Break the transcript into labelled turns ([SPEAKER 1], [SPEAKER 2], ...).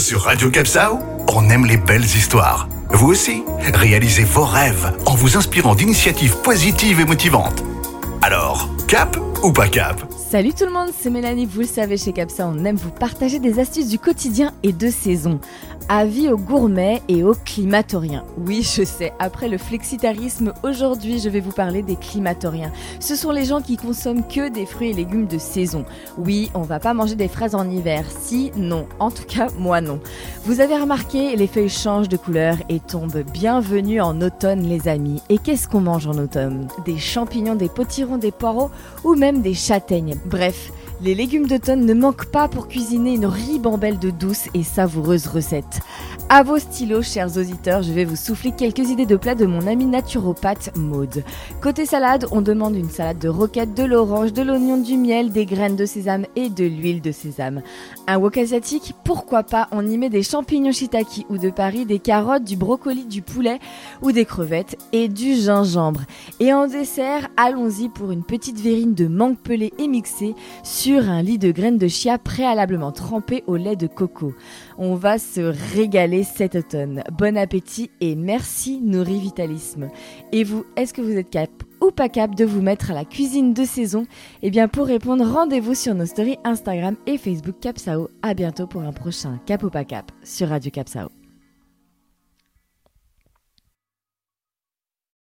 [SPEAKER 1] Sur Radio Capsao, on aime les belles histoires. Vous aussi, réalisez vos rêves en vous inspirant d'initiatives positives et motivantes. Alors, cap ou pas cap ?
[SPEAKER 2] Salut tout le monde, c'est Mélanie, vous le savez, chez Capsa, on aime vous partager des astuces du quotidien et de saison. Avis aux gourmets et aux climatoriens. Oui, je sais, après le flexitarisme, aujourd'hui je vais vous parler des climatoriens. Ce sont les gens qui consomment que des fruits et légumes de saison. Oui, on va pas manger des fraises en hiver, si, non, en tout cas moi non. Vous avez remarqué, les feuilles changent de couleur et tombent. Bienvenue en automne les amis. Et qu'est-ce qu'on mange en automne ? Des champignons, des potirons, des poireaux ou même des châtaignes. Bref, les légumes d'automne ne manquent pas pour cuisiner une ribambelle de douces et savoureuses recettes. À vos stylos, chers auditeurs, je vais vous souffler quelques idées de plats de mon amie naturopathe Maude. Côté salade, on demande une salade de roquette, de l'orange, de l'oignon, du miel, des graines de sésame et de l'huile de sésame. Un wok asiatique, pourquoi pas, on y met des champignons shiitake ou de Paris, des carottes, du brocoli, du poulet ou des crevettes et du gingembre. Et en dessert, allons-y pour une petite verrine de mangue pelée et mixée sur un lit de graines de chia préalablement trempées au lait de coco. On va se régaler cet automne. Bon appétit et merci Nourri Vitalisme. Et vous, est-ce que vous êtes cap ou pas cap de vous mettre à la cuisine de saison ? Eh bien pour répondre, rendez-vous sur nos stories Instagram et Facebook Capsao. À bientôt pour un prochain Cap ou pas cap sur Radio Capsao.